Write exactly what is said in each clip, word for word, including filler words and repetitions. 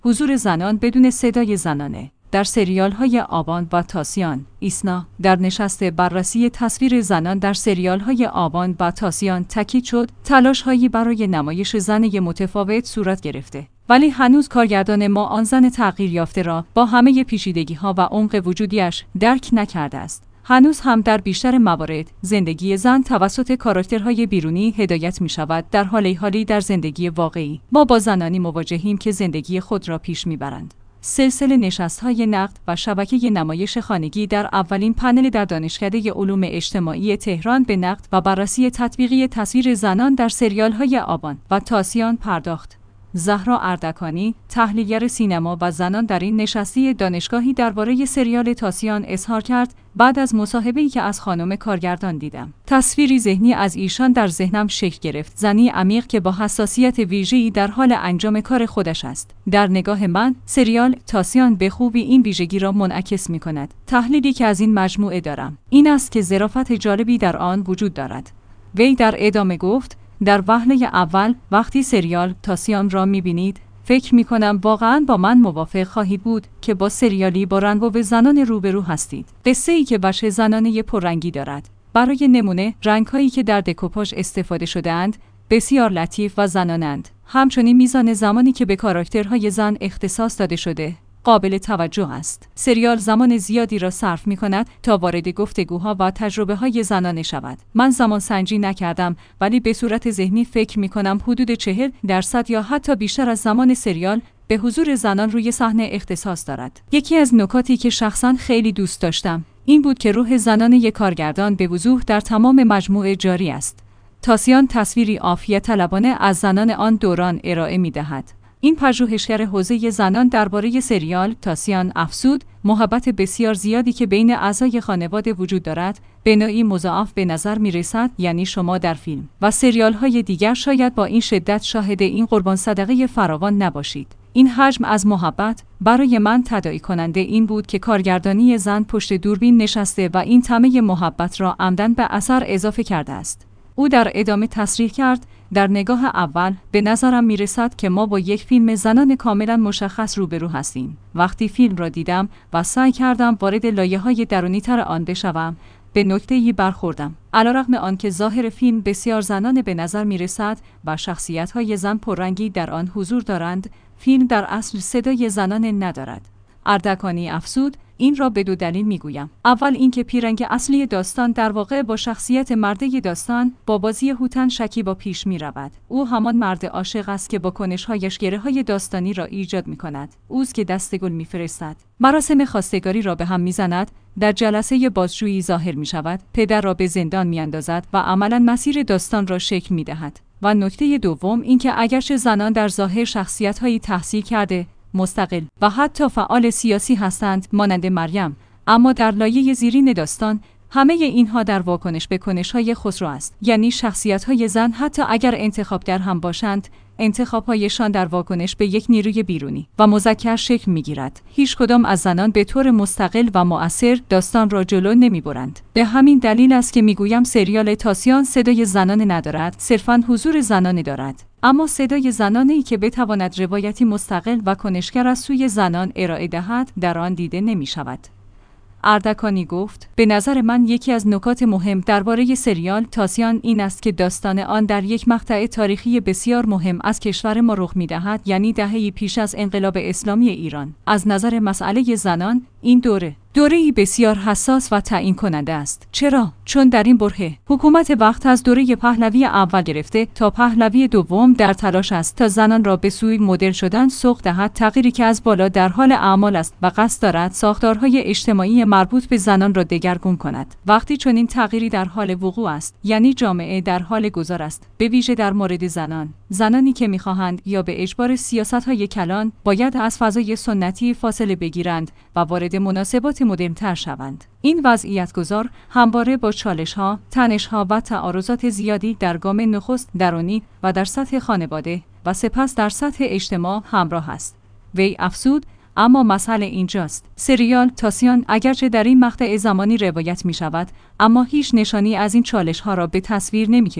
حضور زنان بدون صدای زنانه. در سریال‌های آبان و تاسیان، ایسنا در نشست بررسی تصویر زنان در سریال‌های آبان و تاسیان تاکید شد تلاش‌هایی برای نمایش زن متفاوت صورت گرفته، ولی هنوز کارگردان ما آن زن تغییر یافته را با همه پیچیدگی‌ها و عمق وجودیش درک نکرده است. هنوز هم در بیشتر موارد زندگی زن توسط کاراکترهای بیرونی هدایت می شود، در حالی حالی در زندگی واقعی ما با زنانی مواجهیم که زندگی خود را پیش می برند. سلسله نشست‌های نقد و شبکه نمایش خانگی در اولین پنل در دانشکده علوم اجتماعی تهران به نقد و بررسی تطبیقی تصویر زنان در سریال‌های آبان و تاسیان پرداخت. زهرا اردکانی، تحلیلگر سینما و زنان، در این نشستی دانشگاهی درباره سریال تاسیان اظهار کرد: بعد از مصاحبه‌ای که از خانم کارگردان دیدم، تصویری ذهنی از ایشان در ذهنم شکل گرفت، زنی عمیق که با حساسیت ویژه‌ای در حال انجام کار خودش است. در نگاه من، سریال تاسیان به خوبی این ویژگی را منعکس می‌کند. تحلیلی که از این مجموعه دارم این است که ظرافت جالبی در آن وجود دارد. وی در ادامه گفت: در وهله اول وقتی سریال تاسیان را می‌بینید، فکر می‌کنم واقعاً با من موافق خواهید بود که با سریالی با رنگ و زنان روبرو هستید. قصه‌ای که وجه زنانه پررنگی دارد. برای نمونه، رنگ‌هایی که در دکوپاژ استفاده شده‌اند بسیار لطیف و زنانند. همچنین میزان زمانی که به کاراکترهای زن اختصاص داده شده قابل توجه است. سریال زمان زیادی را صرف می کند تا وارد گفتگوها و تجربه های زنانه شود. من زمان سنجی نکردم، ولی به صورت ذهنی فکر می کنم حدود چهل درصد یا حتی بیشتر از زمان سریال به حضور زنان روی صحنه اختصاص دارد. یکی از نکاتی که شخصا خیلی دوست داشتم این بود که روح زنانه یک کارگردان به وضوح در تمام مجموعه جاری است. تاسیان تصویری عافیت طلبانه از زنان آن دوران ارائه می دهد. این پژوهشگر حوزه زنان درباره سریال تاسیان افزود: محبت بسیار زیادی که بین اعضای خانواده وجود دارد به نوعی مضاعف به نظر می رسد، یعنی شما در فیلم و سریال های دیگر شاید با این شدت شاهد این قربان صدقه فراوان نباشید. این حجم از محبت برای من تداعی کننده این بود که کارگردانی زن پشت دوربین نشسته و این طمع محبت را عمدن به اثر اضافه کرده است. او در ادامه تصریح کرد: در نگاه اول به نظرم می رسد که ما با یک فیلم زنان کاملا مشخص روبرو هستیم. وقتی فیلم را دیدم و سعی کردم وارد لایه‌های درونی‌تر آن بشوم، به نکته‌ای برخوردم. علیرغم آنکه ظاهر فیلم بسیار زنانه به نظر می رسد و شخصیت‌های زن پررنگی در آن حضور دارند، فیلم در اصل صدای زنانه ندارد. اردکانی افزود: این را به دو دلیل میگویم. اول اینکه پیرنگ اصلی داستان در واقع با شخصیت مرده داستان با بازی هوتن شکیبا پیش می رود. او همان مرد عاشق است که با کنش‌هایش گره‌های داستانی را ایجاد می کند. اوست که دست گل می فرستد، مراسم خواستگاری را به هم می زند، در جلسه بازجویی ظاهر می شود، پدر را به زندان می اندازد و عملاً مسیر داستان را شکل می دهد. و نکته دوم اینکه اگرچه زنان در ظاهر شخصیت‌هایی تحصیل کرده، مستقل و حتی فعال سیاسی هستند مانند مریم، اما در لایه زیرین داستان همه اینها در واکنش به کنش‌های خسرو است. یعنی شخصیت‌های زن حتی اگر انتخابگر هم باشند، انتخاب‌هایشان در واکنش به یک نیروی بیرونی و مذکر شکل می‌گیرد. هیچ کدام از زنان به طور مستقل و مؤثر داستان را جلو نمی‌برند. به همین دلیل است که می‌گویم سریال تاسیان صدای زنانه ندارد، صرفاً حضور زنانه دارد. اما صدای زنانه‌ای که بتواند روایتی مستقل و کنشگر از سوی زنان ارائه دهد در آن دیده نمی‌شود. اردکانی گفت: به نظر من یکی از نکات مهم درباره سریال تاسیان این است که داستان آن در یک مقطع تاریخی بسیار مهم از کشور ما رخ می‌دهد، یعنی دهه‌ای پیش از انقلاب اسلامی ایران. از نظر مسئله زنان این دوره دوره‌ای بسیار حساس و تعیین کننده است. چرا؟ چون در این برهه حکومت وقت از دوره پهلوی اول گرفته تا پهلوی دوم در تلاش است تا زنان را به سوی مدرن شدن سوق دهد، تغییری که از بالا در حال اعمال است و قصد دارد ساختارهای اجتماعی مربوط به زنان را دگرگون کند. وقتی چنین تغییری در حال وقوع است، یعنی جامعه در حال گذار است، به ویژه در مورد زنان، زنانی که می‌خواهند یا به اجبار سیاست‌های کلان باید از فضای سنتی فاصله بگیرند و وارد مناسبات مدرن‌تر شوند. این وضعیت گذار همواره با چالش‌ها، تنش‌ها و تعارضات زیادی در گام نخست درونی و در سطح خانواده و سپس در سطح اجتماع همراه است. وی افزود: اما مسئله اینجاست. سریال تاسیان اگرچه در این مقطع زمانی روایت می شود، اما هیچ نشانی از این چالش‌ها را به تصویر نمی کشد.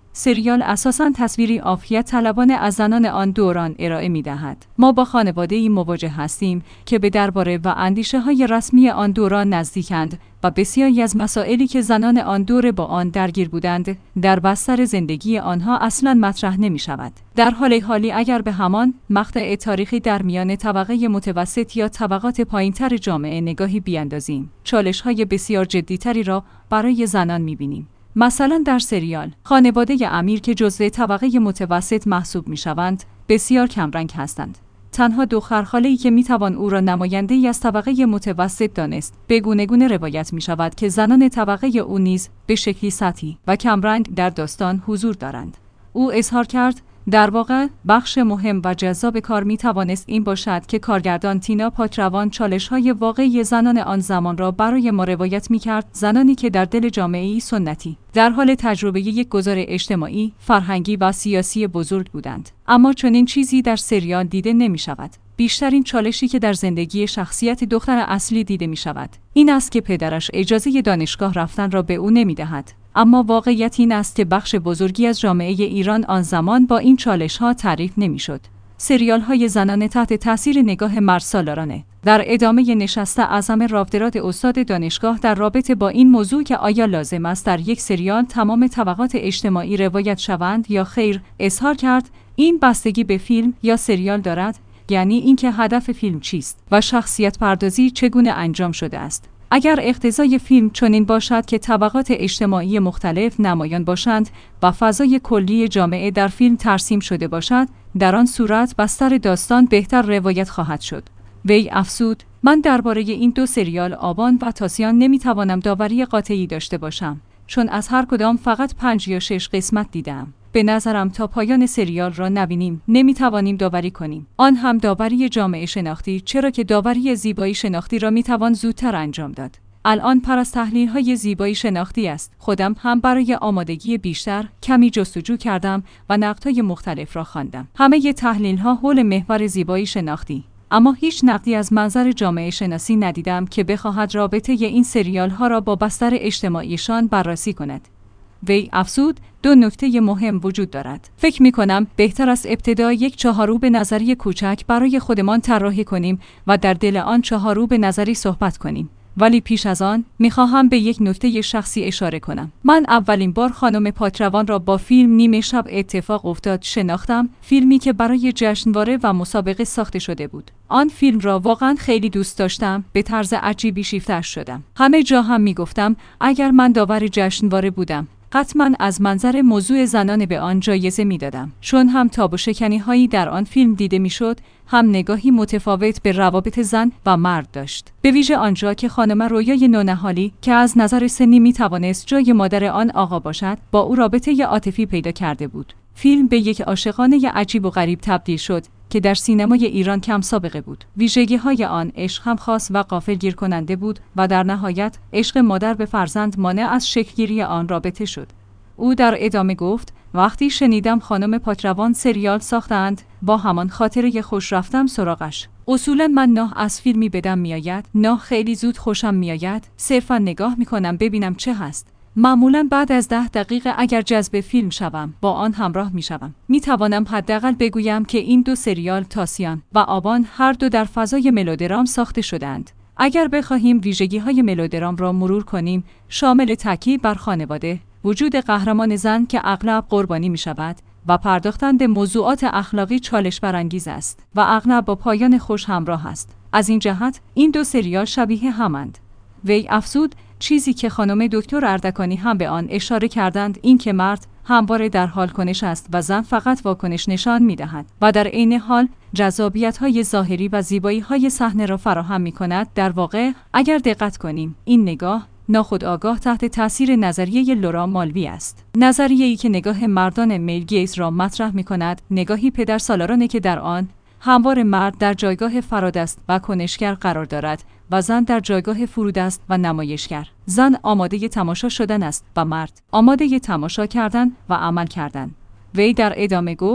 سریال اساساً تصویری عافیت طلبانه از زنان آن دوران ارائه می‌دهد. ما با خانواده‌ای مواجه هستیم که به درباره و اندیشه‌های رسمی آن دوران نزدیکند و بسیاری از مسائلی که زنان آن دوره با آن درگیر بودند در بستر زندگی آنها اصلاً مطرح نمی‌شود. در حال حالی اگر به همان مقطع تاریخی در میان طبقه متوسط یا طبقات پایین‌تر جامعه نگاهی بیاندازیم، چالش‌های بسیار جدی‌تری را برای زنان می‌بینیم. مثلا در سریال خانواده امیر که جزو طبقه متوسط محسوب می‌شوند، بسیار کمرنگ هستند. تنها دخترخاله‌ای که می‌توان او را نماینده‌ای از طبقه متوسط دانست، به گونه‌گونه روایت می‌شود که زنان طبقه او نیز به شکلی سطحی و کمرنگ در داستان حضور دارند. او اظهار کرد در واقع بخش مهم و جذاب کار می توانست این باشد که کارگردان تینا پاکروان چالش‌های واقعی زنان آن زمان را برای ما روایت می کرد، زنانی که در دل جامعه‌ای سنتی در حال تجربه یک گذار اجتماعی، فرهنگی و سیاسی بزرگ بودند. اما چنین چیزی در سریال دیده نمی شود. بیشترین چالشی که در زندگی شخصیت دختر اصلی دیده می شود این است که پدرش اجازه دانشگاه رفتن را به او نمی دهد. اما واقعیت این است که بخش بزرگی از جامعه ایران آن زمان با این چالش‌ها تعریف نمی‌شد. سریال‌های زنانه تحت تاثیر نگاه مرد سالارانه. در ادامه نشست اعظم راودرات استاد دانشگاه در رابطه با این موضوع که آیا لازم است در یک سریال تمام طبقات اجتماعی روایت شوند یا خیر، اظهار کرد این بستگی به فیلم یا سریال دارد، یعنی اینکه هدف فیلم چیست و شخصیت پردازی چگونه انجام شده است. اگر اقتضای فیلم چنین باشد که طبقات اجتماعی مختلف نمایان باشند و فضای کلی جامعه در فیلم ترسیم شده باشد، در آن صورت بستر داستان بهتر روایت خواهد شد. وی افزود من درباره این دو سریال آبان و تاسیان نمیتوانم داوری قاطعی داشته باشم، چون از هر کدام فقط پنج یا شش قسمت دیدم. به نظرم تا پایان سریال را نبینیم نمیتوانیم داوری کنیم. آن هم داوری جامعه شناختی، چرا که داوری زیبایی شناختی را میتوان زودتر انجام داد. الان پر از تحلیل‌های زیبایی شناختی است. خودم هم برای آمادگی بیشتر کمی جستجو کردم و نقدهای مختلف را خواندم. همه ی تحلیل‌ها حول محور زیبایی شناختی، اما هیچ نقدی از منظر جامعه شناسی ندیدم که بخواهد رابطه ی این سریال‌ها را با بستر اجتماعیشان بررسی کند. وی افزود دو نکته مهم وجود دارد. فکر می کنم بهتر است ابتدا یک چهارچوب نظری کوچک برای خودمان طراحی کنیم و در دل آن چهارچوب نظری صحبت کنیم. ولی پیش از آن می خواهم به یک نکته شخصی اشاره کنم. من اولین بار خانم پاکروان را با فیلم نیمه شب اتفاق افتاد شناختم، فیلمی که برای جشنواره و مسابقه ساخته شده بود. آن فیلم را واقعا خیلی دوست داشتم، به طرز عجیبی شیفته‌اش شدم. همه جا هم می گفتم اگر من داور جشنواره بودم قطعاً از منظر موضوع زنانه به آن جایزه میدادم، چون هم تاب و شکنی هایی در آن فیلم دیده میشد، هم نگاهی متفاوت به روابط زن و مرد داشت. به ویژه آنجا که خانم رویای نونهالی که از نظر سنی میتوانست جای مادر آن آقا باشد، با او رابطه عاطفی پیدا کرده بود. فیلم به یک عاشقانه عجیب و غریب تبدیل شد که در سینمای ایران کم سابقه بود. ویژگی‌های آن عشق هم خاص و غافلگیر کننده بود و در نهایت عشق مادر به فرزند مانع از شکل‌گیری آن رابطه شد. او در ادامه گفت وقتی شنیدم خانم پاکروان سریال ساختند، با همان خاطره خوش رفتم سراغش. اصولاً من نه از فیلمی بدم میآید، نه خیلی زود خوشم میآید، صرفاً نگاه میکنم ببینم چه هست. معمولاً بعد از ده دقیقه اگر جذب فیلم شوم با آن همراه می شوم. می توانم حداقل بگویم که این دو سریال تاسیان و آبان هر دو در فضای ملودرام ساخته شدند. اگر بخواهیم ویژگی‌های ملودرام را مرور کنیم، شامل تاکید بر خانواده، وجود قهرمان زن که اغلب قربانی می شود و پرداختن به موضوعات اخلاقی چالش برانگیز است و اغلب با پایان خوش همراه است. از این جهت این دو سریال شبیه همند. وی افزود چیزی که خانم دکتر اردکانی هم به آن اشاره کردند این که مرد همواره در حال کنش است و زن فقط واکنش نشان می‌دهد و در عین حال جذابیت‌های ظاهری و زیبایی‌های صحنه را فراهم می‌کند. در واقع اگر دقت کنیم این نگاه ناخودآگاه تحت تاثیر نظریه لورا مالوی است. نظریه‌ای که نگاه مردان میل گیز را مطرح می‌کند، نگاهی پدرسالارانه که در آن همواره مرد در جایگاه فرادست و کنشگر قرار دارد و زن در جایگاه فرودست و نمایشگر. زن آماده تماشا شدن است و مرد آماده تماشا کردن و عمل کردن. وی در ادامه گفت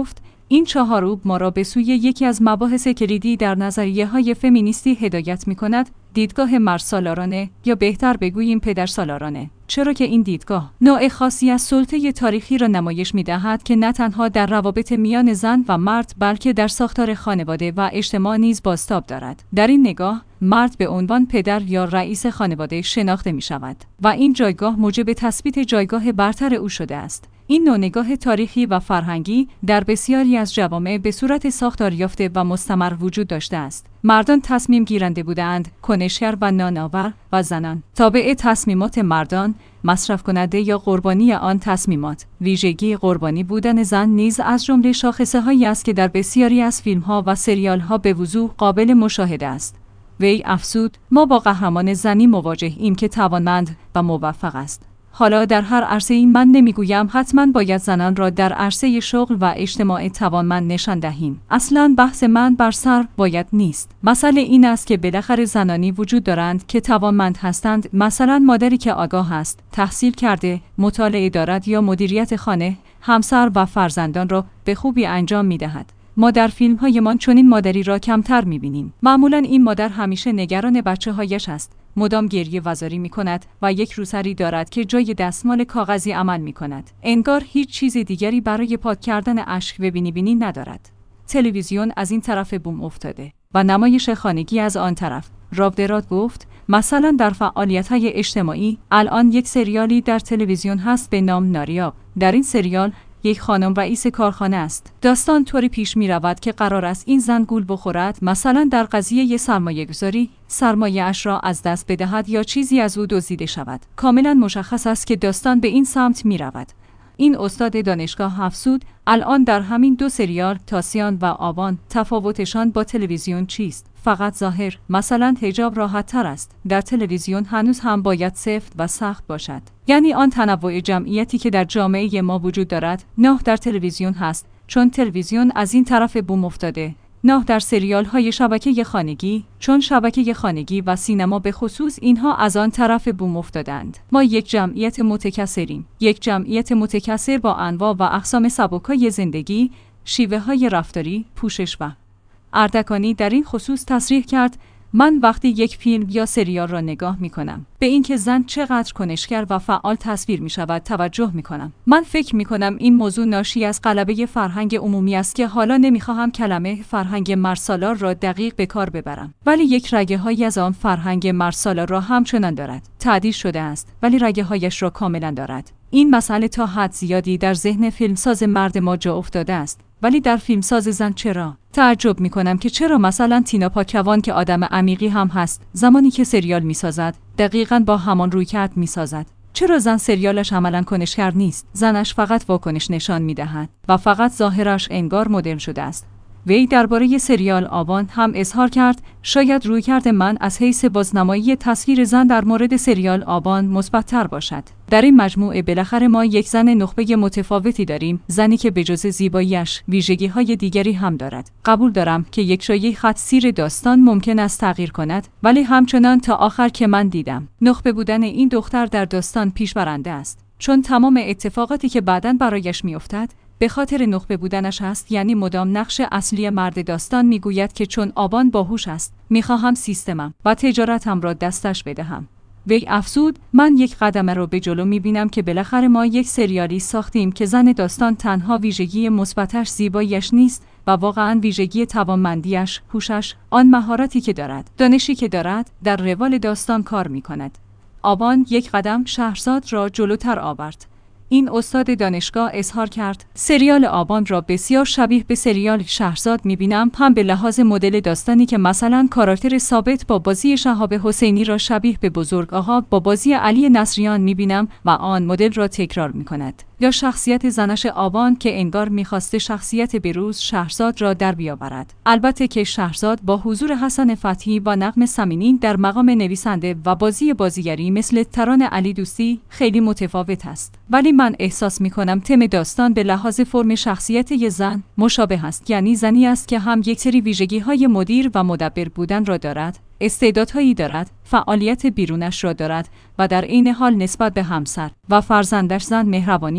این چهارچوب ما را به سوی یکی از مباحث کلیدی در نظریه‌های فمینیستی هدایت می‌کند، دیدگاه مردسالارانه یا بهتر بگوییم پدرسالارانه. چرا که این دیدگاه نوع خاصی از سلطه تاریخی را نمایش می‌دهد که نه تنها در روابط میان زن و مرد بلکه در ساختار خانواده و اجتماع نیز بازتاب دارد. در این نگاه مرد به عنوان پدر یا رئیس خانواده شناخته می‌شود و این جایگاه موجب تثبیت جایگاه برتر او شده است. این نوع نگاه تاریخی و فرهنگی در بسیاری از جوامع به صورت ساختار یافته و مستمر وجود داشته است. مردان تصمیم گیرنده بودند، کنشگر و نانآور، و زنان تابع تصمیمات مردان، مصرف کننده یا قربانی آن تصمیمات. ویژگی قربانی بودن زن نیز از جمله شاخصه‌هایی است که در بسیاری از فیلم‌ها و سریال‌ها به وضوح قابل مشاهده است. وی افزود: ما با قهرمان زنی مواجهیم که توانمند و موفق است. حالا در هر عرصه‌ای من نمیگویم حتما باید زنان را در عرصه شغل و اجتماع توانمند نشان دهیم. اصلاً بحث من بر سر باید نیست. مسئله این است که بالاخره زنانی وجود دارند که توانمند هستند، مثلا مادری که آگاه است، تحصیل کرده، مطالعه دارد یا مدیریت خانه، همسر و فرزندان را به خوبی انجام می‌دهد. ما در فیلم‌هایمان چنین مادری را کمتر می‌بینیم. معمولاً این مادر همیشه نگران بچه‌هایش است، مدام گریه وزاری می‌کند و یک روسری دارد که جای دستمال کاغذی عمل می‌کند. انگار هیچ چیز دیگری برای پاک کردن اشک و بینی بینی ندارد. تلویزیون از این طرف بوم افتاده و نمایش خانگی از آن طرف. رابدرات گفت: مثلا در فعالیت‌های اجتماعی الان یک سریالی در تلویزیون هست به نام ناریاب. در این سریال یک خانم رئیس کارخانه است. داستان طوری پیش می رود که قرار است این زن گول بخورد، مثلا در قضیه سرمایه گذاری سرمایه اش را از دست بدهد یا چیزی از او دزدیده شود. کاملا مشخص است که داستان به این سمت می رود. این استاد دانشگاه افزود: الان در همین دو سریال تاسیان و آبان تفاوتشان با تلویزیون چیست؟ فقط ظاهر. مثلا حجاب راحت تر است. در تلویزیون هنوز هم باید سفت و سخت باشد. یعنی آن تنوع جمعیتی که در جامعه ما وجود دارد، نه در تلویزیون هست، چون تلویزیون از این طرف بوم افتاده. نه در سریال های شبکه خانگی، چون شبکه خانگی و سینما به خصوص اینها از آن طرف بوم افتادند. ما یک جمعیت متکثریم، یک جمعیت متکثر با انواع و اقسام سبک‌های زندگی، شیوه های رفتاری، پوشش و اردکانی. در این خصوص تصریح کرد: من وقتی یک فیلم یا سریال را نگاه می کنم، به اینکه زن چقدر کنشگر و فعال تصویر می شود توجه می کنم. من فکر می کنم این موضوع ناشی از غلبه فرهنگ عمومی است که حالا نمی خواهم کلمه فرهنگ مردسالار را دقیق به کار ببرم، ولی یک رگه هایی از آن فرهنگ مردسالار را همچنان دارد. تعدیل شده است ولی رگه هایش را کاملا دارد. این مسئله تا حد زیادی در ذهن فیلمساز مرد ما جا افتاده است، ولی در فیلمساز زن چرا؟ تعجب می کنم که چرا مثلا تینا پاکوان که آدم عمیقی هم هست، زمانی که سریال می سازد دقیقاً با همان رویکرد می سازد. چرا زن سریالش عملاً کنشگر نیست؟ زنش فقط واکنش نشان می دهد و فقط ظاهرش انگار مدرن شده است. وی درباره سریال آبان هم اظهار کرد: شاید رویکرد من از حیث بازنمایی تصویر زن در مورد سریال آبان مثبت‌تر باشد. در این مجموعه بالاخره ما یک زن نخبه متفاوتی داریم، زنی که به جز زیبایی‌اش ویژگی‌های دیگری هم دارد. قبول دارم که یک شایعه خط سیر داستان ممکن است تغییر کند، ولی همچنان تا آخر که من دیدم، نخبه بودن این دختر در داستان پیشبرنده است، چون تمام اتفاقاتی که بعداً برایش می‌افتد به خاطر نخبه بودنش است. یعنی مدام نقش اصلی مرد داستان میگوید که چون آبان باهوش است، میخواهم سیستمم و تجارتم را دستش بدهم. وی افزود: من یک قدم رو به جلو میبینم که بالاخره ما یک سریالی ساختیم که زن داستان تنها ویژگی مثبتش زیباییش نیست و واقعاً ویژگی توانمندیش، هوشش، آن مهارتی که دارد، دانشی که دارد، در روال داستان کار میکند. آبان یک قدم شهرزاد را جلوتر آورد. این استاد دانشگاه اظهار کرد: سریال آبان را بسیار شبیه به سریال شهرزاد می‌بینم، هم به لحاظ مدل داستانی که مثلا کاراکتر ثابت با بازی شهاب حسینی را شبیه به بزرگ آقا با بازی علی نصریان می‌بینم و آن مدل را تکرار می‌کند. یا شخصیت زنش آبان که انگار می‌خواسته شخصیت بروز شهرزاد را در بیاورد. البته که شهرزاد با حضور حسن فتحی و نغمه سمینی در مقام نویسنده و بازی بازیگری مثل تران علی دوستی خیلی متفاوت است، ولی من احساس می‌کنم تم داستان به لحاظ فرم شخصیت یک زن مشابه است. یعنی زنی است که هم یک سری ویژگی‌های مدیر و مدبر بودن را دارد، استعدادهایی دارد، فعالیت بیرونش را دارد و در عین حال نسبت به همسر و فرزندش زن مهربانی است.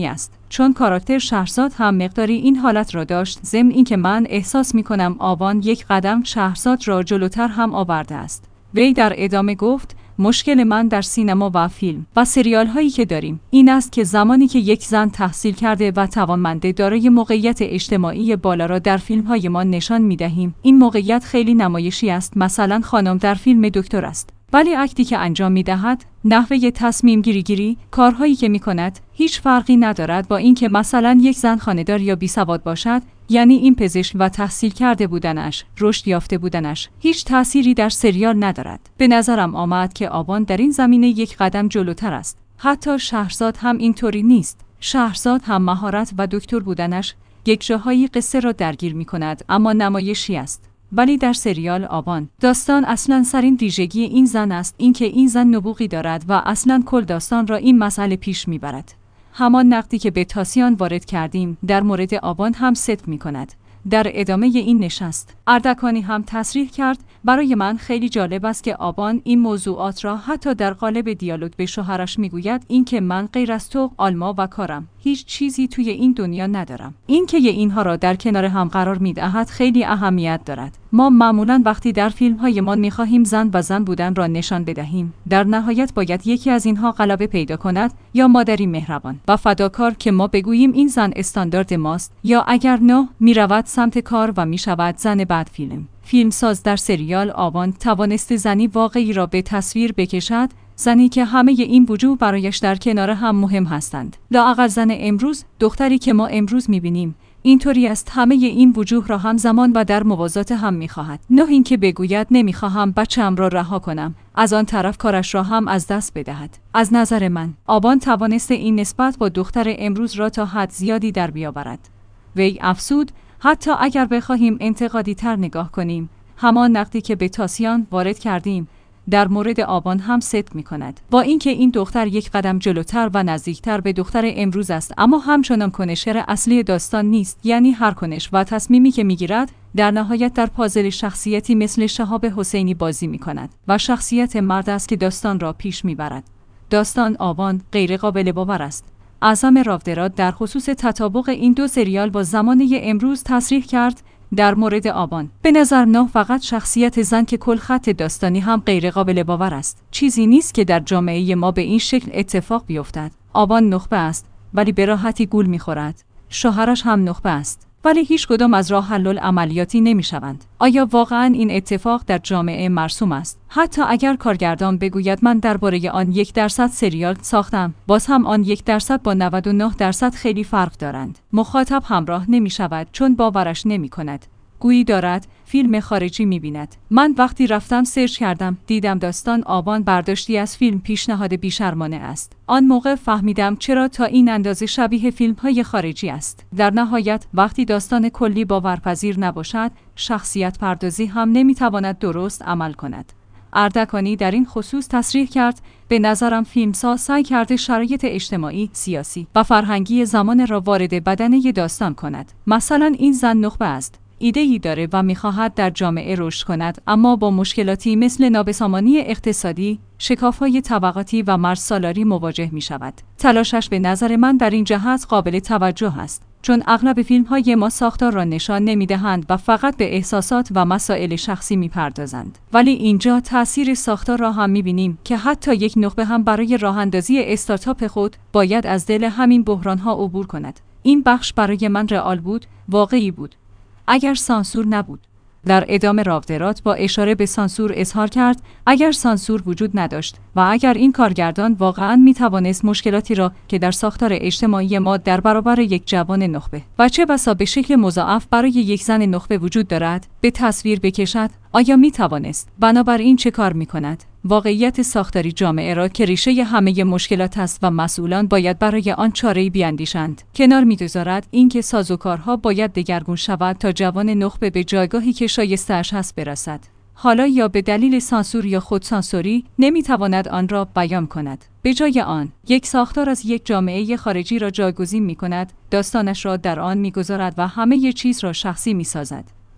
چون کاراکتر شهرزاد هم مقداری این حالت را داشت، ضمن اینکه من احساس می‌کنم آبان یک قدم شهرزاد را جلوتر هم آورده است. وی در ادامه گفت: مشکل من در سینما و فیلم و سریال هایی که داریم این است که زمانی که یک زن تحصیل کرده و توانمنده دارای موقعیت اجتماعی بالا را در فیلم های ما نشان می دهیم، این موقعیت خیلی نمایشی است. مثلا خانم در فیلم دکتر است، ولی اکتی که انجام می دهد، نحوه تصمیم گیری گیری، کارهایی که می کند هیچ فرقی ندارد با اینکه مثلا یک زن خانه‌دار یا بیسواد باشد. یعنی این پزشک و تحصیل کرده بودنش، رشد یافته بودنش هیچ تأثیری در سریال ندارد. به نظرم آمد که آبان در این زمینه یک قدم جلوتر است. حتی شهرزاد هم اینطوری نیست. شهرزاد هم مهارت و دکتر بودنش یک جاهایی قصه را درگیر می کند، اما نمایشی است. ولی در سریال آبان داستان اصلاً سرین ویژگی این زن است، اینکه این زن نبوغی دارد و اصلاً کل داستان را این مسئله پیش می برد. همان نقدی که به تاسیان وارد کردیم در مورد آبان هم صدق می کند. در ادامه این نشست اردکانی هم تصریح کرد: برای من خیلی جالب است که آبان این موضوعات را حتی در قالب دیالوگ به شوهرش میگوید، این که من غیر از تو، آلما و کارم هیچ چیزی توی این دنیا ندارم. این که اینها را در کنار هم قرار میدهد خیلی اهمیت دارد. ما معمولاً وقتی در فیلم های ما میخواهیم زن و زن بودن را نشان بدهیم، در نهایت باید یکی از اینها غلبه پیدا کند، یا مادری مهربان و فداکار که ما بگوییم این زن استاندارد ماست، یا اگر نه میرود سمت کار و میشود زن بعد فیلم. فیلمساز در سریال آبان توانست زنی واقعی را به تصویر بکشد، زنی که همه این وجوه برایش در کنار هم مهم هستند. لااقل زن امروز، دختری که ما امروز میبینیم، اینطوری است همه این وجوه را همزمان و در موازات هم میخواهد. نه اینکه بگوید نمیخواهم بچه‌ام را رها کنم، از آن طرف کارش را هم از دست بدهد. از نظر من آبان توانست این نسبت با دختر امروز را تا حد زیادی در بیاورد. وی افسود: حتی اگر بخواهیم انتقادی تر نگاه کنیم، همان نقدی که به تاسیان وارد کردیم در مورد آبان هم صدق می کند. با اینکه این دختر یک قدم جلوتر و نزدیکتر به دختر امروز است، اما همچنان کنشگر اصلی داستان نیست. یعنی هر کنش و تصمیمی که می گیرد در نهایت در پازل شخصیتی مثل شهاب حسینی بازی می کند و شخصیت مرد است که داستان را پیش می برد. داستان آبان غیر قابل باور است. اعظم راودرات در خصوص تطابق این دو سریال با زمانه امروز تصریح کرد در مورد آبان: به نظر نه فقط شخصیت زن که کل خط داستانی هم غیر قابل باور است. چیزی نیست که در جامعه ما به این شکل اتفاق بیفتد. آبان نخبه است ولی به راحتی گول می‌خورد. شوهرش هم نخبه است ولی هیچ کدام از راه حل عملیاتی نمی‌شوند. آیا واقعاً این اتفاق در جامعه مرسوم است؟ حتی اگر کارگردان بگوید من درباره آن یک درصد سریال ساختم، باز هم آن یک درصد با نود و نه درصد خیلی فرق دارند. مخاطب همراه نمی‌شود چون باورش نمی‌کند. گویی دارد فیلم خارجی می‌بیند. من وقتی رفتم سرچ کردم، دیدم داستان آبان برداشتی از فیلم پیشنهاد بیشرمانه است. آن موقع فهمیدم چرا تا این اندازه شبیه فیلم‌های خارجی است. در نهایت وقتی داستان کلی باورپذیر نباشد، شخصیت پردازی هم نمی‌تواند درست عمل کند. اردکانی در این خصوص تصریح کرد: به نظرم فیلمساز سعی کرده شرایط اجتماعی، سیاسی و فرهنگی زمان را وارد بدنه داستان کند. مثلا این زن نخبه است، ایده‌ای داره و می‌خواهد در جامعه رشد کند، اما با مشکلاتی مثل نابسامانی اقتصادی، شکاف‌های طبقاتی و مرزسالاری مواجه می‌شود. تلاشش به نظر من در این جهت قابل توجه است، چون اغلب فیلم‌های ما ساختار را نشان نمی‌دهند و فقط به احساسات و مسائل شخصی می‌پردازند. ولی اینجا تأثیر ساختار را هم می‌بینیم که حتی یک نخبه هم برای راه‌اندازی استارتاپ خود باید از دل همین بحران‌ها عبور کند. این بخش برای من رئال بود، واقعی بود. اگر سانسور نبود. در ادامه راودرات با اشاره به سانسور اظهار کرد: اگر سانسور وجود نداشت و اگر این کارگردان واقعاً می‌توانست مشکلاتی را که در ساختار اجتماعی ما در برابر یک جوان نخبه و چه بسا به شکل مضاعف برای یک زن نخبه وجود دارد به تصویر بکشد، آیا می‌توانست؟ بنابراین چه کار می‌کند؟ واقعیت ساختاری جامعه را که ریشه همه مشکلات است و مسئولان باید برای آن چاره‌ای بیاندیشند. کنار می‌گذارد اینکه سازوکارها باید دگرگون شود تا جوان نخبه به جایگاهی که شایسته‌اش هست برسد. حالا یا به دلیل سانسور یا خودسانسوری نمی‌تواند آن را بیان کند. به جای آن، یک ساختار از یک جامعه خارجی را جایگزین می‌کند، داستانش را در آن می‌گذارد و همه چیز را شخصی می‌سازد.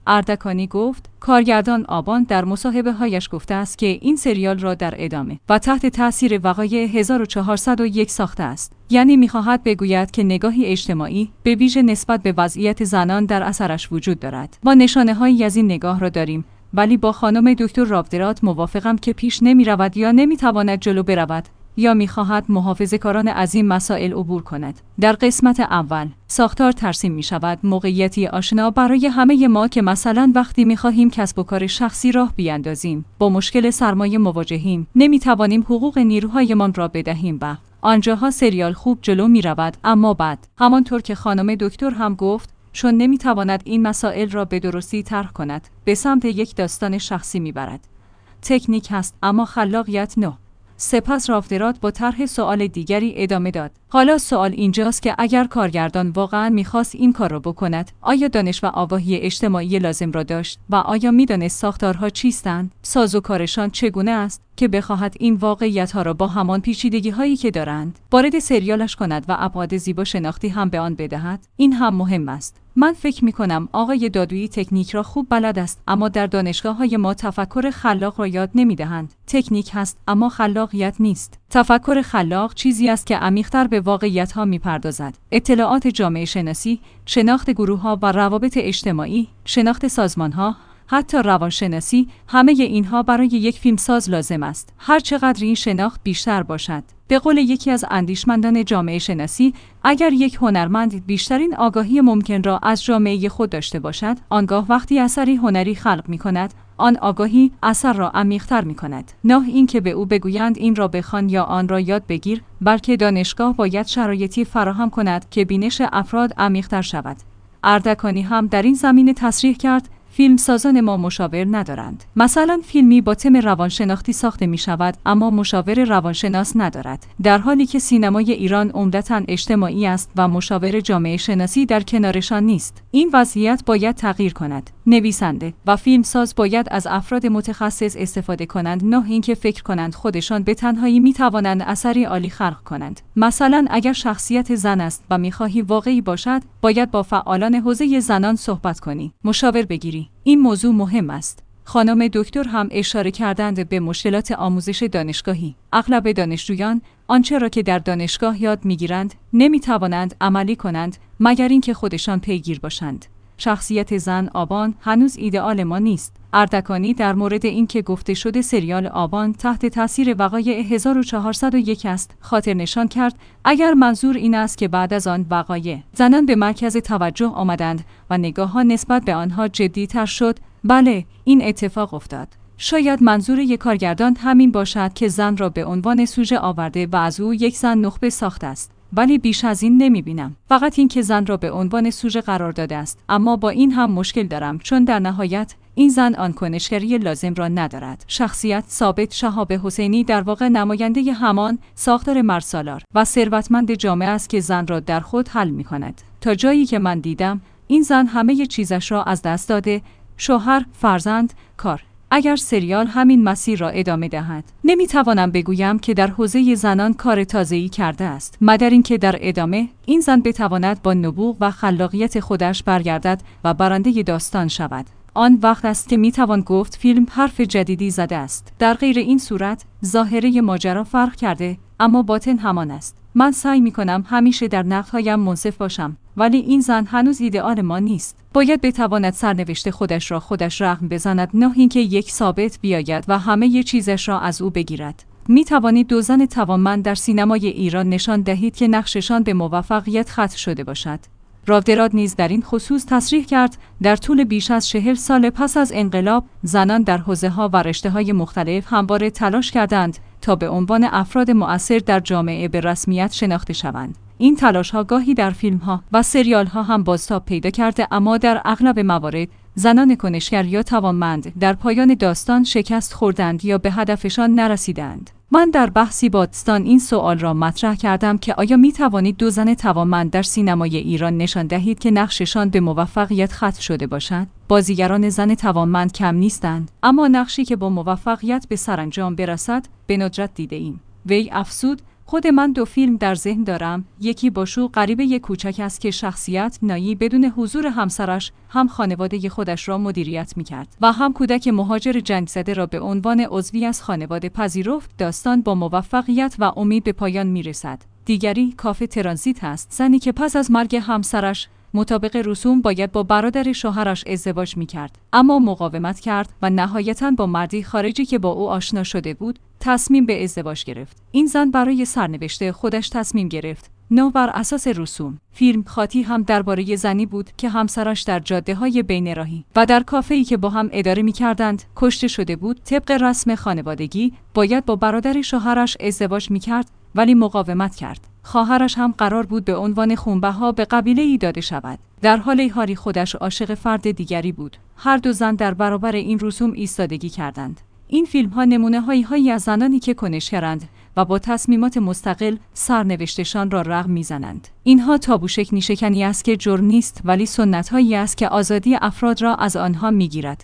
اردکانی گفت کارگردان آبان در مصاحبه هایش گفته است که این سریال را در ادامه و تحت تاثیر وقایع هزار و چهارصد و یک ساخته است. یعنی می‌خواهد بگوید که نگاهی اجتماعی به ویژه نسبت به وضعیت زنان در اثرش وجود دارد. ما نشانه‌هایی از این نگاه را داریم، ولی با خانم دکتر راودرات موافقم که پیش نمی‌رود یا نمی‌تواند جلو برود یا می‌خواهد محافظه‌کارانه از این مسائل عبور کند. در قسمت اول ساختار ترسیم می‌شود موقعیتی آشنا برای همه ما که مثلا وقتی می‌خواهیم کسب و کار شخصی راه بیاندازیم، با مشکل سرمایه مواجهیم، نمی‌توانیم حقوق نیروهایمان را بدهیم و آنجاها سریال خوب جلو می‌رود. اما بعد همانطور که خانم دکتر هم گفت، چون نمی‌تواند این مسائل را به درستی طرح کند، به سمت یک داستان شخصی می‌برد. تکنیک هست اما خلاقیت نه. سپس راودرات با طرح سوال دیگری ادامه داد. حالا سوال اینجاست که اگر کارگردان واقعا میخواست این کار را بکند، آیا دانش و آگاهی اجتماعی لازم را داشت و آیا میدانست ساختارها چیستند، سازوکارشان چگونه است که بخواهد این واقعیت‌ها را با همان پیچیدگی‌هایی که دارند وارد سریالش کند و ابعاد زیبا شناختی هم به آن بدهد؟ این هم مهم است. من فکر می‌کنم آقای دادویی تکنیک را خوب بلد است، اما در دانشگاه‌های ما تفکر خلاق را یاد نمی‌دهند. تکنیک هست اما خلاقیت نیست. تفکر خلاق چیزی است که عمیق‌تر به واقعیت‌ها می‌پردازد. اطلاعات جامعه شناسی، شناخت گروه‌ها و روابط اجتماعی، شناخت سازمان‌ها، حتی روانشناسی، همه اینها برای یک فیلمساز لازم است. هر چقدر این شناخت بیشتر باشد. به قول یکی از اندیشمندان جامعه شناسی، اگر یک هنرمند بیشترین آگاهی ممکن را از جامعه خود داشته باشد، آنگاه وقتی اثری هنری خلق می‌کند، آن آگاهی اثر را عمیق‌تر می‌کند. نه اینکه به او بگویند این را بخوان یا آن را یاد بگیر، بلکه دانشگاه باید شرایطی فراهم کند که بینش افراد عمیق‌تر شود. اردکانی هم در این زمینه تصریح کرد فیلمسازان ما مشاور ندارند. مثلا فیلمی با تم روانشناختی ساخته می شود اما مشاور روانشناس ندارد، در حالی که سینمای ایران عمدتاً اجتماعی است و مشاور جامعه شناسی در کنارشان نیست. این وضعیت باید تغییر کند. نویسنده و فیلمساز باید از افراد متخصص استفاده کنند، نه اینکه فکر کنند خودشان به تنهایی می توانند اثری عالی خلق کنند. مثلا اگر شخصیت زن است و می‌خواهی واقعی باشد، باید با فعالان حوزه زنان صحبت کنی، مشاور بگیری. این موضوع مهم است. خانم دکتر هم اشاره کردند به مشکلات آموزش دانشگاهی. اغلب دانشجویان آنچه را که در دانشگاه یاد می‌گیرند نمی‌توانند عملی کنند مگر اینکه خودشان پیگیر باشند. شخصیت زن آبان هنوز ایدئال ما نیست. اردکانی در مورد اینکه گفته شده سریال آبان تحت تاثیر وقایع هزار و چهارصد و یک است، خاطر نشان کرد اگر منظور این است که بعد از آن وقایع زنان به مرکز توجه آمدند و نگاه‌ها نسبت به آنها جدی‌تر شد، بله، این اتفاق افتاد. شاید منظور یک کارگردان همین باشد که زن را به عنوان سوژه آورده و از او یک زن نخبه ساخته است. ولی بیش از این نمی‌بینم. فقط این که زن را به عنوان سوژه قرار داده است. اما با این هم مشکل دارم، چون در نهایت این زن آن کنشگری لازم را ندارد. شخصیت ثابت شهاب حسینی در واقع نماینده همان ساختار مرسالار و ثروتمند جامعه است که زن را در خود حل می‌کند. تا جایی که من دیدم، این زن همه چیزش را از دست داده، شوهر، فرزند، کار. اگر سریال همین مسیر را ادامه دهد، نمیتوانم بگویم که در حوزه زنان کار تازه‌ای کرده است، مگر اینکه در ادامه این زن بتواند با نبوغ و خلاقیت خودش برگردد و برنده داستان شود. آن وقت است که میتوان گفت فیلم حرف جدیدی زده است. در غیر این صورت ظاهره ماجرا فرق کرده اما باطن همان است. من سعی میکنم همیشه در نقدهایم منصف باشم، ولی این زن هنوز ایدئال ما نیست. باید بتواند سرنوشت خودش را خودش رقم بزند، نه اینکه یک ثابت بیاید و همه چیزش را از او بگیرد. می توانید دو زن توانمند در سینمای ایران نشان دهید که نقششان به موفقیت ختم شده باشد. راودرات نیز در این خصوص تصریح کرد در طول بیش از چهل سال پس از انقلاب، زنان در حوزه‌ها و رشته‌های مختلف همواره تلاش کردند تا به عنوان افراد مؤثر در جامعه به رسمیت شناخته شوند. این تلاش‌ها گاهی در فیلم‌ها و سریال‌ها هم بازتاب پیدا کرده، اما در اغلب موارد زنان کنشگر یا توانمند در پایان داستان شکست خوردند یا به هدفشان نرسیدند. من در بحثی با دوستان این سوال را مطرح کردم که آیا می توانید دو زن توانمند در سینمای ایران نشان دهید که نقششان به موفقیت ختم شده باشد؟ بازیگران زن توانمند کم نیستند، اما نقشی که با موفقیت به سرانجام برسد به ندرت دیده ایم. وی افزود: خود من دو فیلم در ذهن دارم. یکی با شو غریبه کوچک است که شخصیت نایی بدون حضور همسرش هم خانواده خودش را مدیریت می‌کرد و هم کودک مهاجر جنگ زده را به عنوان عضوی از خانواده پذیرفت. داستان با موفقیت و امید به پایان می‌رسد. دیگری کافه ترانزیت است، زنی که پس از مرگ همسرش مطابق رسوم باید با برادر شوهرش ازدواج می‌کرد، اما مقاومت کرد و نهایتاً با مردی خارجی که با او آشنا شده بود تصمیم به ازدواج گرفت. این زن برای سرنوشت خودش تصمیم گرفت، نه بر اساس رسوم. فیلم خاطی هم درباره زنی بود که همسرش در جاده‌های بین‌راهی و در کافه‌ای که با هم اداره می‌کردند کشته شده بود. طبق رسم خانوادگی باید با برادر شوهرش ازدواج می‌کرد، ولی مقاومت کرد. خواهرش هم قرار بود به عنوان خونبها به قبیله‌ای داده شود. در حال حالی خودش عاشق فرد دیگری بود. هر دو زن در برابر این رسوم ایستادگی کردند. این فیلم‌ها نمونه‌هایی از زنانی که کنشگرند و با تصمیمات مستقل سرنوشتشان را رقم می‌زنند. اینها تابو شکنی شکنی است که جرم نیست، ولی سنت‌هایی است که آزادی افراد را از آنها می‌گیرد.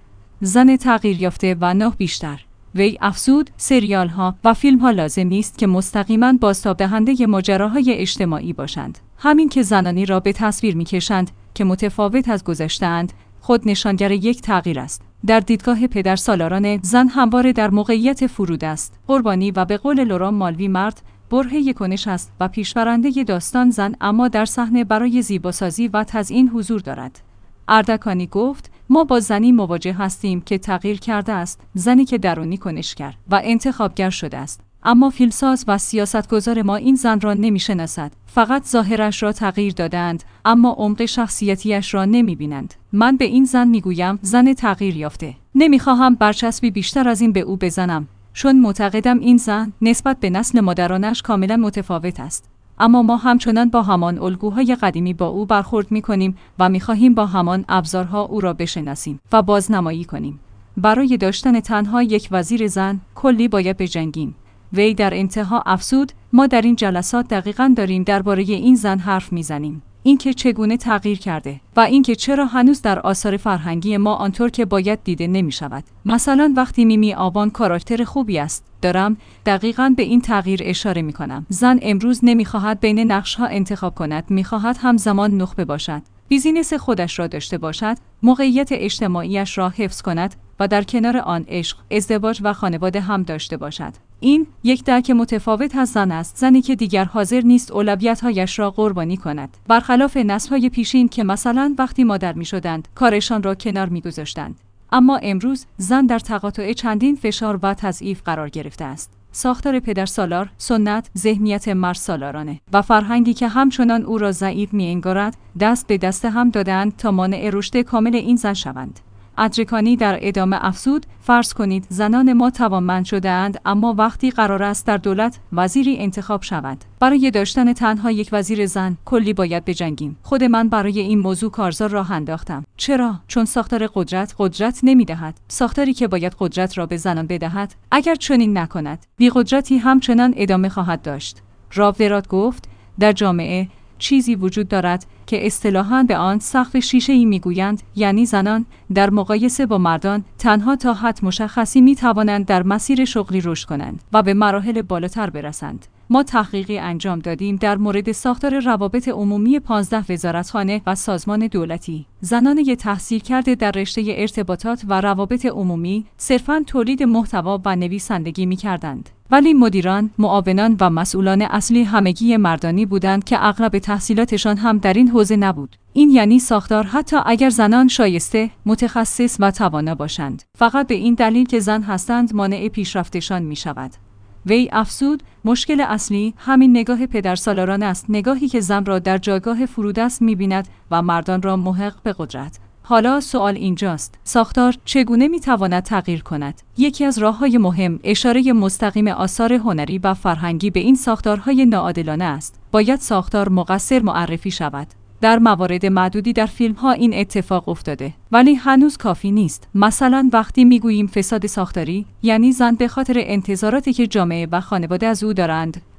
زن تغییر یافته و نه بیشتر. وی افزود سریال ها و فیلم ها لازم نیست که مستقیما بازتاب دهنده ماجراهای اجتماعی باشند. همین که زنانی را به تصویر می‌کشند که متفاوت از گذشته‌اند، خود نشانگر یک تغییر است. در دیدگاه پدرسالاران، زن همواره در موقعیت فرود است. قربانی و به قول لورا مالوی مرد برهه کنش است و پیشبرنده داستان زن اما در صحنه برای زیباسازی و تزیین حضور دارد. اردکانی گفت ما با زنی مواجه هستیم که تغییر کرده است، زنی که درونی کنشگر و انتخابگر شده است. اما فیلمساز و سیاستگزار ما این زن را نمی‌شناسد. فقط ظاهرش را تغییر دادند، اما عمق شخصیتیش را نمی‌بینند. من به این زن میگویم زن تغییر یافته. نمی‌خواهم برچسبی بیشتر از این به او بزنم، چون معتقدم این زن نسبت به نسل مادرانش کاملا متفاوت است. اما ما همچنان با همان الگوهای قدیمی با او برخورد می‌کنیم و می‌خواهیم با همان ابزارها او را بشناسیم و بازنمایی کنیم. برای داشتن تنها یک وزیر زن کلی باید بجنگیم. وی در انتها افزود ما در این جلسات دقیقاً داریم درباره این زن حرف می‌زنیم. اینکه چگونه تغییر کرده و اینکه چرا هنوز در آثار فرهنگی ما آنطور که باید دیده نمی‌شود. مثلا وقتی میمی آبان کاراکتر خوبی است، دارم دقیقاً به این تغییر اشاره می‌کنم. زن امروز نمی‌خواهد بین نقش‌ها انتخاب کند، می‌خواهد همزمان نخبه باشد، بیزینس خودش را داشته باشد، موقعیت اجتماعیش را حفظ کند و در کنار آن عشق، ازدواج و خانواده هم داشته باشد. این یک درک متفاوت از زن است، زنی که دیگر حاضر نیست اولویت‌هایش را قربانی کند، برخلاف نسل‌های پیشین که مثلا وقتی مادر می‌شدند کارشان را کنار می‌گذاشتند. اما امروز زن در تقاطع چندین فشار و تضعیف قرار گرفته است. ساختار پدرسالار، سنت، ذهنیت مرد-سالارانه و فرهنگی که همچنان او را ضعیف می‌انگارد، دست به دست هم دادند تا مانع رشد کامل این زن شوند. ادرکانی در ادامه افزود فرض کنید زنان ما توانمند شده‌اند، اما وقتی قرار است در دولت وزیری انتخاب شود، برای داشتن تنها یک وزیر زن کلی باید بجنگیم. خود من برای این موضوع کارزار راه انداختم. چرا؟ چون ساختار قدرت قدرت نمی‌دهد. ساختاری که باید قدرت را به زنان بدهد، اگر چنین نکند، بی‌قدرتی همچنان ادامه خواهد داشت. رابرات گفت در جامعه چیزی وجود دارد که اصطلاحاً به آن سقف شیشه‌ای میگویند، یعنی زنان در مقایسه با مردان تنها تا حد مشخصی می توانند در مسیر شغلی رشد کنند و به مراحل بالاتر برسند. ما تحقیقی انجام دادیم در مورد ساختار روابط عمومی پانزده وزارتخانه و سازمان دولتی. زنان تحصیل کرده در رشته ارتباطات و روابط عمومی صرفاً تولید محتوا و نویسندگی می‌کردند. ولی مدیران، معاونان و مسئولان اصلی همگی مردانی بودند که اغلب تحصیلاتشان هم در این حوزه نبود. این یعنی ساختار حتی اگر زنان شایسته، متخصص و توانا باشند، فقط به این دلیل که زن هستند مانع پیشرفتشان می‌شود. وی افزود مشکل اصلی همین نگاه پدرسالاران است، نگاهی که زن را در جایگاه فرودست می‌بیند و مردان را محق به قدرت. حالا سوال اینجاست، ساختار چگونه می‌تواند تغییر کند؟ یکی از راه‌های مهم اشاره مستقیم آثار هنری و فرهنگی به این ساختارهای ناعادلانه است. باید ساختار مقصر معرفی شود. در موارد معدودی در فیلم‌ها این اتفاق افتاده، ولی هنوز کافی نیست. مثلا وقتی میگوییم فساد ساختاری، یعنی زن به خاطر انتظاراتی که جامعه و خانواده از او دارند،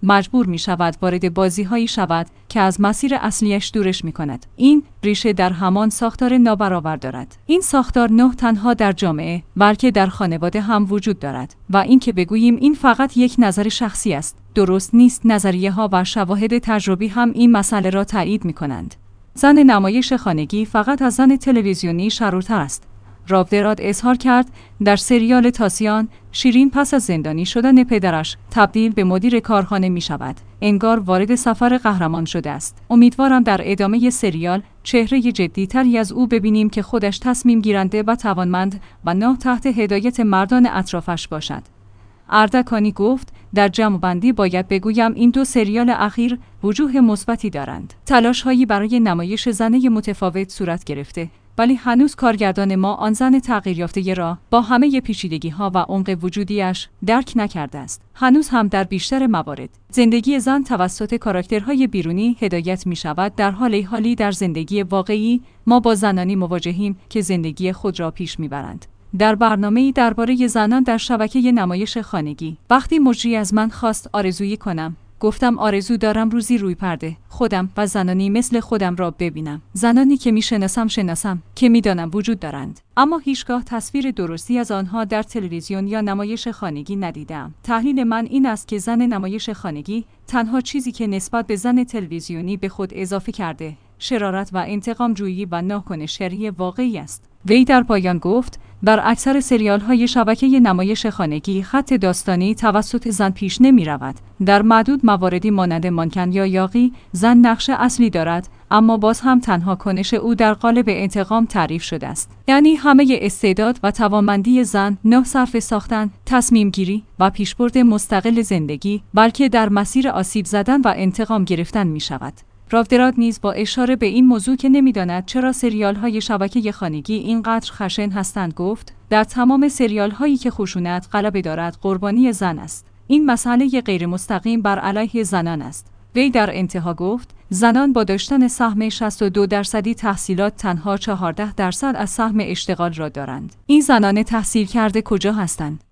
مجبور می شود وارد بازی هایی شود که از مسیر اصلیش دورش می کند. این ریشه در همان ساختار نابرابر دارد. این ساختار نه تنها در جامعه بلکه در خانواده هم وجود دارد و این که بگوییم این فقط یک نظر شخصی است درست نیست. نظریه ها و شواهد تجربی هم این مسئله را تایید می کنند. زن نمایش خانگی فقط از زن تلویزیونی شرورتر است. رابدراد اظهار کرد در سریال تاسیان شیرین پس از زندانی شدن پدرش تبدیل به مدیر کارخانه می شود. انگار وارد سفر قهرمان شده است. امیدوارم در ادامه سریال چهره جدی‌تری از او ببینیم که خودش تصمیم گیرنده و توانمند و نه تحت هدایت مردان اطرافش باشد. اردکانی گفت در جمع‌بندی باید بگویم این دو سریال اخیر وجوه مثبتی دارند. تلاش‌هایی برای نمایش زنه متفاوت صورت گرفته، ولی هنوز کارگردان ما آن زن تغییر یافته را با همه پیچیدگی‌ها و عمق وجودیش درک نکرده است. هنوز هم در بیشتر موارد زندگی زن توسط کاراکترهای بیرونی هدایت می شود، در حالی حالی در زندگی واقعی ما با زنانی مواجهیم که زندگی خود را پیش میبرند. در برنامه‌ای درباره زنان در شبکه نمایش خانگی، وقتی مجری از من خواست آرزویی کنم، گفتم آرزو دارم روزی روی پرده خودم و زنانی مثل خودم را ببینم. زنانی که میشناسم شناسم که میدانم وجود دارند، اما هیچگاه تصویر درستی از آنها در تلویزیون یا نمایش خانگی ندیدم. تحلیل من این است که زن نمایش خانگی تنها چیزی که نسبت به زن تلویزیونی به خود اضافه کرده، شرارت و انتقام جویی و ناکنش‌گری واقعی است. وی در پایان گفت در اکثر سریال‌های شبکه نمایش خانگی خط داستانی توسط زن پیش نمی رود. در معدود مواردی مانند مانکن یا یاغی زن نقش اصلی دارد، اما باز هم تنها کنش او در قالب انتقام تعریف شده است. یعنی همه استعداد و توانمندی زن نه صرف ساختن، تصمیم گیری و پیشبرد مستقل زندگی، بلکه در مسیر آسیب زدن و انتقام گرفتن می شود. رابدراد نیز با اشاره به این موضوع که نمی‌داند چرا سریال‌های شبکه خانگی اینقدر خشن هستند گفت در تمام سریال‌هایی که خشونت غلبه دارد قربانی زن است. این مسئله غیر مستقیم بر علیه زنان است. وی در انتها گفت زنان با داشتن سهم شصت و دو درصدی تحصیلات تنها چهارده درصد از سهم اشتغال را دارند. این زنان تحصیل کرده کجا هستند؟